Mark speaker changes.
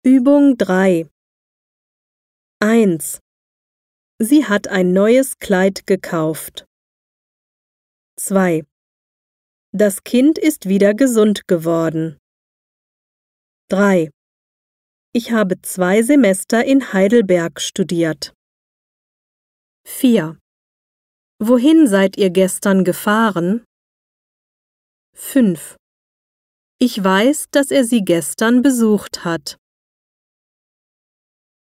Speaker 1: Übung 3. 1. Sie hat ein neues Kleid gekauft. 2. Das Kind ist wieder gesund geworden. 3. Ich habe 2 Semester in Heidelberg studiert. 4. Wohin seid ihr gestern gefahren? 5. Ich weiß, dass er sie gestern besucht hat.